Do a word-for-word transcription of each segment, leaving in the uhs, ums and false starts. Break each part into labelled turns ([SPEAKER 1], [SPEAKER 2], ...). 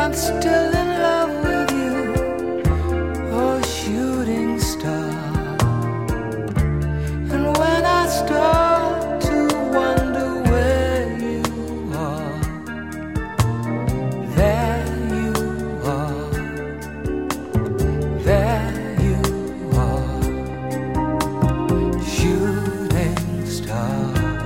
[SPEAKER 1] I'm still in love with you, oh shooting star. And when I start to wonder where you are, there you are, there you are, shooting star.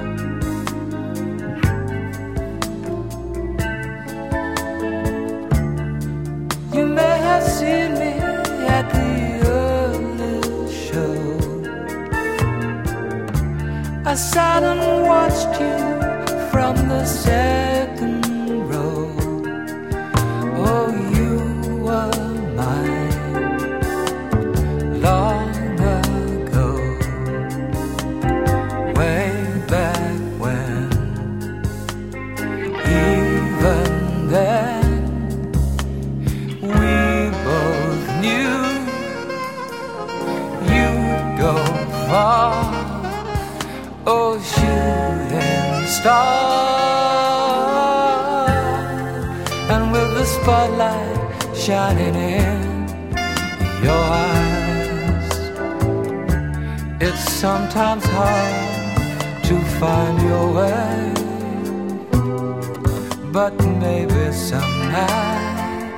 [SPEAKER 1] You may have seen me at the early show. I sat and watched you from the second row. Oh, you were mine long ago, way back when. Even then, we both knew you'd go far, oh shooting star. And with the spotlight shining in your eyes, it's sometimes hard to find your way, but maybe some night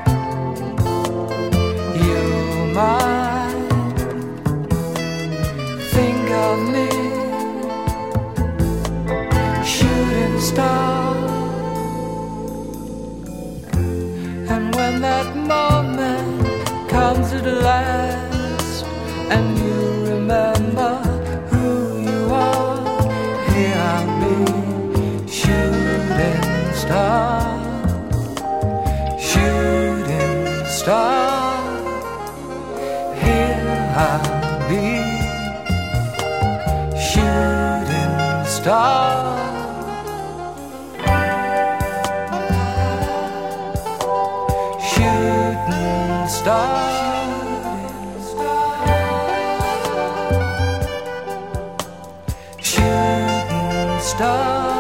[SPEAKER 1] you might think of me, shooting star. And when that moment comes at last, and you remember who you are, here I'll be, shooting star, shooting star. Here I'll be, shooting star, shooting star, shooting star.